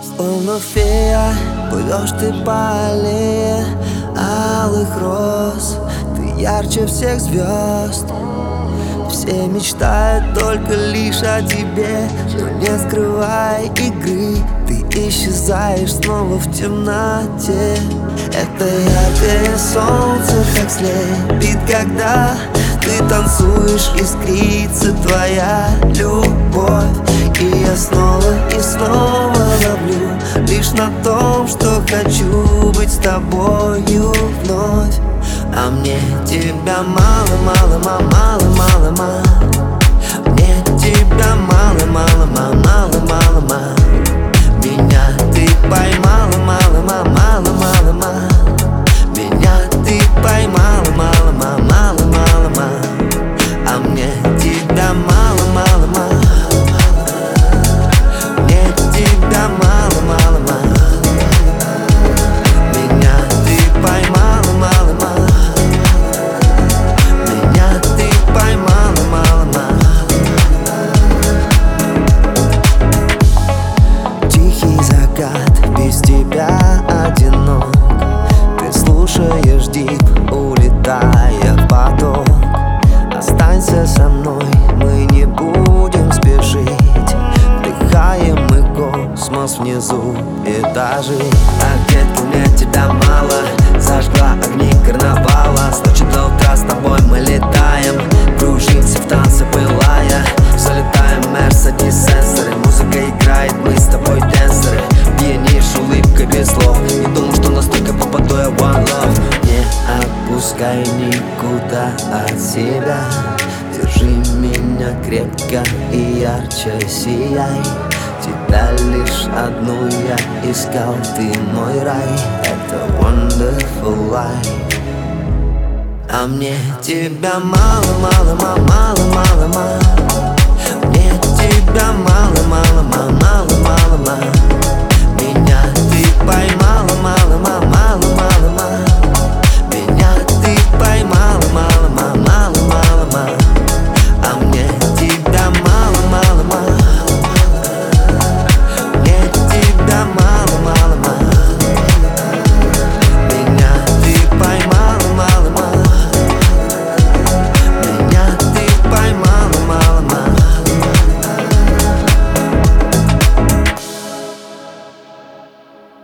Словно фея, плывешь ты по аллее алых роз. Ты ярче всех звезд. Все мечтают только лишь о тебе, но не скрывай игры, ты исчезаешь снова в темноте. Это яркое солнце так слепит, когда ты танцуешь, искрится твоя любовь. И я снова и снова ловлю лишь на том, что хочу быть с тобою вновь. А мне тебя мало, мало, мало, мало, мало, мало. Мне тебя мало, мало, мало, мало, мало, мало. Меня ты поймала, мало, мало, мало, мало, мало. Меня ты поймала, мало, мало, мало, мало, мало. А мне тебя мало, мало, мало. Мне тебя мало, мало, мало. Меня ты поймала, мало, мало. Меня ты поймала, мало, мало. Тихий закат, без тебя одинок. Ты слушаешь дип, улетая в поток. Останься со мной, мы не будем спешить. Вдыхаем мы космос внизу этажей. А детка, мне тебя мало. Зажгла огни карнавала. С ночи до утра с тобой мы летаем. Кружимся в танце пылая. Залетаем, Мерседес сенсоры. Музыка играет, мы с тобой тенсоры. Пьянишь улыбкой без слов. Не думал, что настолько попаду я one love. Не отпускай никуда от себя. Держи меня крепко и ярче сияй. Тебя лишь одну я искал, ты мой рай. Это wonderful life. А мне тебя мало, мало, мало, мало, мало,